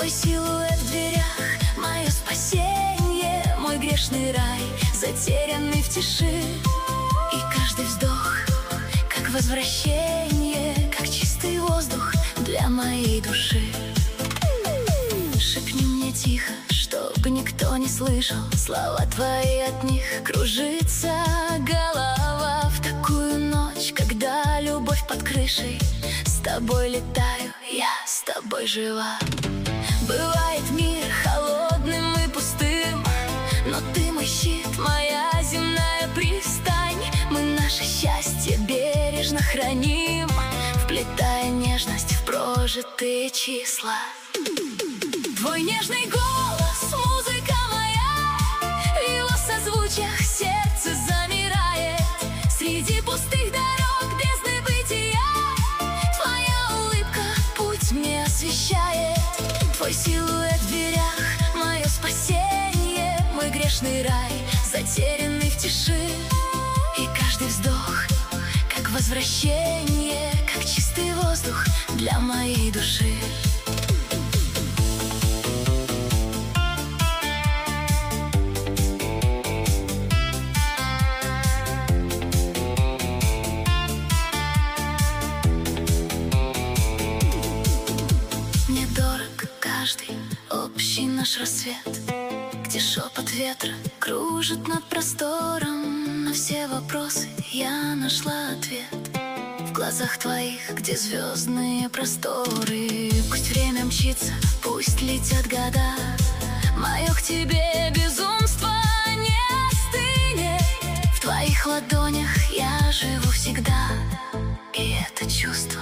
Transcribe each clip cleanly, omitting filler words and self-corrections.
Твой силуэт в дверях, мое спасенье, мой грешный рай, затерянный в тиши. И каждый вздох, как возвращение, как чистый воздух для моей души. Шепни мне тихо, чтобы никто не слышал, слова твои, от них кружится голова. В такую ночь, когда любовь под крышей, с тобой летаю, я с тобой жива. Бывает мир холодным и пустым, но ты мой щит, моя земная пристань. Мы наше счастье бережно храним, вплетая нежность в прожитые числа. Твой нежный голос, музыка моя, в его созвучиях сердце замирает. Среди пустых дорог бездны бытия твоя улыбка путь мне освещает. Твой силуэт в дверях, мое спасенье, мой грешный рай, затерянный в тиши. И каждый вздох, как возвращение, как чистый воздух для моей души. Мне дорог каждый общий наш рассвет, где шепот ветра кружит над простором. На все вопросы я нашла ответ в глазах твоих, где звездные просторы. Пусть время мчится, пусть летят года, мое к тебе безумство не остынет. В твоих ладонях я живу всегда, и это чувство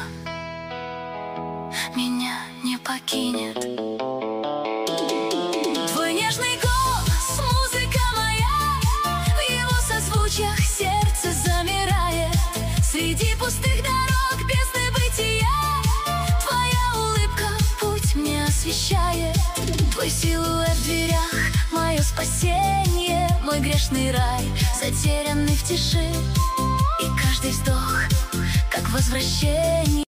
меня не покинет. Твой нежный голос, музыка моя, в его созвучиях сердце замирает. Среди пустых дорог бездны бытия твоя улыбка путь мне освещает. Твой силуэт в дверях, мое спасенье, мой грешный рай, затерянный в тиши. И каждый вздох, как возвращение.